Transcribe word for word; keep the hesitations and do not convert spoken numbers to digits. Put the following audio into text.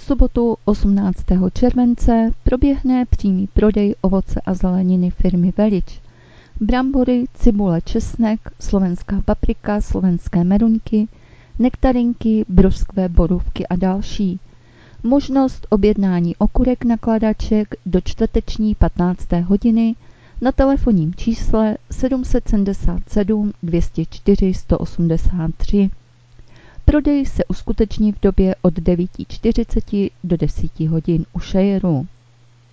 sobotu osmnáctého července proběhne přímý prodej ovoce a zeleniny firmy Velič. Brambory, cibule, česnek, slovenská paprika, slovenské meruňky, nektarinky, broskve, borůvky a další. Možnost objednání okurek nakladaček do čtvrteční patnácté hodiny na telefonním čísle sedm set sedmdesát sedm dvě stě čtyři sto osmdesát tři. Prodej se uskuteční v době od devět čtyřicet do deset hodin u Šejeru.